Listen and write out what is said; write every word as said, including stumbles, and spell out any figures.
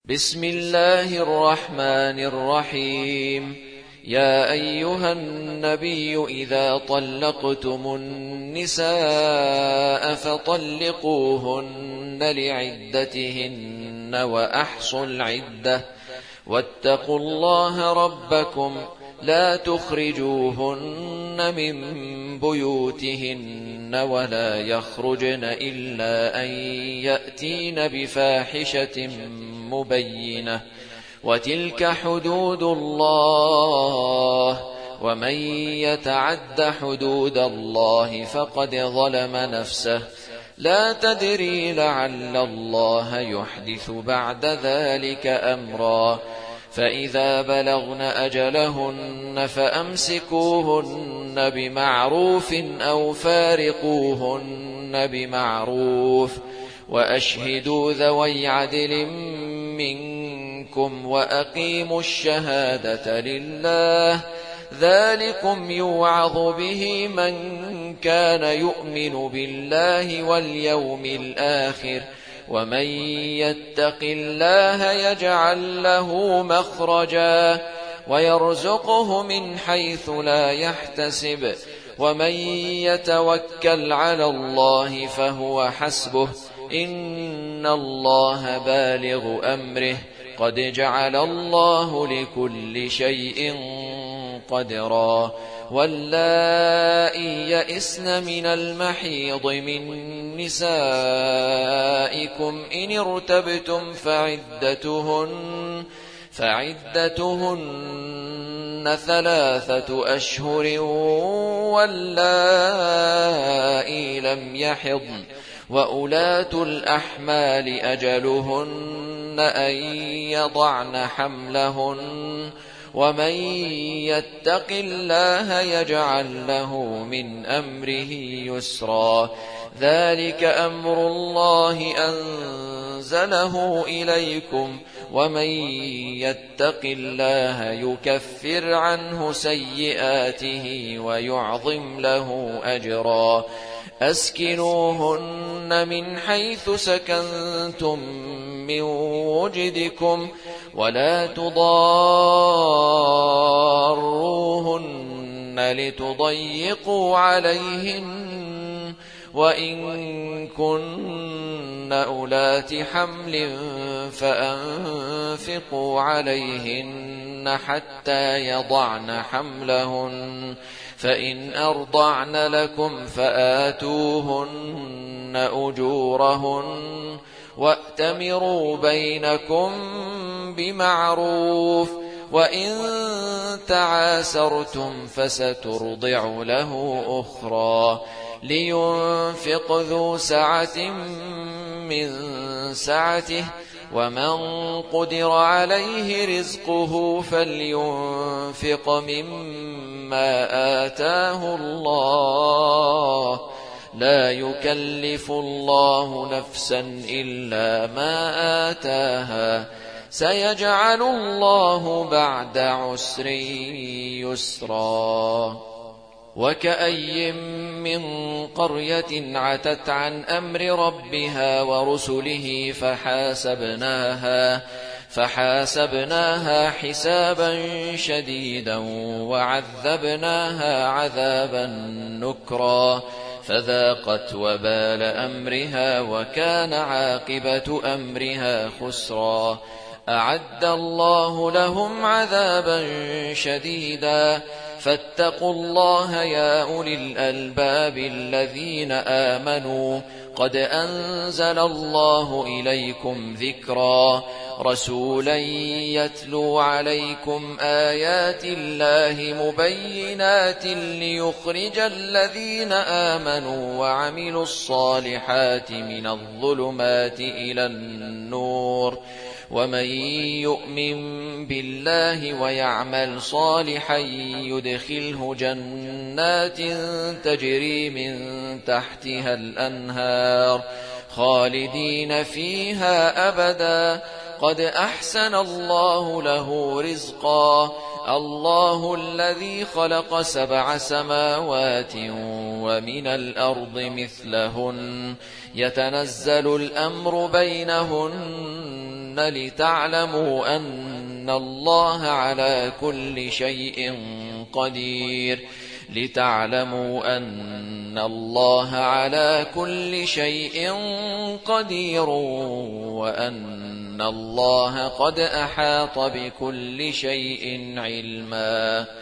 بسم الله الرحمن الرحيم. يا أيها النبي إذا طلقتم النساء فطلقوهن لعدتهن وأحصوا العدة واتقوا الله ربكم لا تخرجوهن من بيوتهن ولا يخرجن إلا أن يأتين بفاحشة مبينة وتلك حدود الله ومن يتعد حدود الله فقد ظلم نفسه لا تدري لعل الله يحدث بعد ذلك أمرا فإذا بلغن أجلهن فأمسكوهن بمعروف أو فارقوهن بمعروف وأشهدوا ذوي عدل منكم وأقيموا الشهادة لله ذلكم يوعظ به من كان يؤمن بالله واليوم الآخر ومن يتق الله يجعل له مخرجا ويرزقه من حيث لا يحتسب ومن يتوكل على الله فهو حسبه إن الله بالغ أمره قد جعل الله لكل شيء قدرا واللائي يئسن من المحيض من نسائكم إن ارتبتم فعدتهن فعدتهن ثلاثة أشهر واللائي لم يحضن وأولاة الأحمال أجلهن أن يضعن حملهن ومن يتق الله يجعل له من أمره يسرا ذلك أمر الله أنزله إليكم ومن يتق الله يكفر عنه سيئاته ويعظم له أجرا أسكنوهن من حيث سكنتم من وجدكم ولا تضاروهن لتضيقوا عليهن وإن كن أولات حمل فأنفقوا عليهن حتى يضعن حملهن فإن أرضعن لكم فآتوهن أجورهن وأتمروا بينكم بمعروف وإن تعاسرتم فسترضع له أخرى لينفق ذو سعة من سعته ومن قدر عليه رزقه فلينفق مما آتاه الله لا يكلف الله نفسا إلا ما آتاها سيجعل الله بعد عسر يسرا وكأي من قرية عتت عن أمر ربها ورسله فحاسبناها فحاسبناها حسابا شديدا وعذبناها عذابا نكرا فذاقت وبال أمرها وكان عاقبة أمرها خسرا أعد الله لهم عذابا شديدا فاتقوا الله يا أولي الألباب الذين آمنوا قد أنزل الله إليكم ذكرا رسولا يتلو عليكم آيات الله مبينات ليخرج الذين آمنوا وعملوا الصالحات من الظلمات إلى النور ومن يؤمن بالله ويعمل صالحا يدخله جنات تجري من تحتها الأنهار خالدين فيها أبدا قد أحسن الله له رزقا الله الذي خلق سبع سماوات ومن الأرض مثلهن يتنزل الأمر بينهن لتعلموا أن الله على كل شيء قدير لتعلموا أن الله على كل شيء قدير وأن الله قد أحاط بكل شيء علما